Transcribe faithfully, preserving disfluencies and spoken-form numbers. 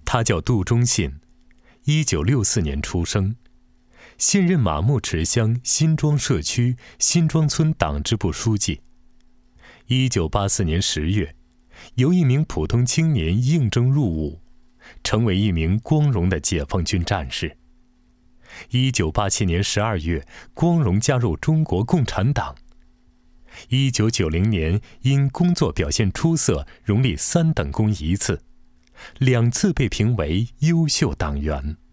他叫杜忠信，一九六四年出生，现任马木池乡新庄社区新庄村党支部书记。一九八四年十月，由一名普通青年应征入伍，成为一名光荣的解放军战士。一九八七年十二月，光荣加入中国共产党。一九九零年，因工作表现出色，荣立三等功一次，两次被评为优秀党员。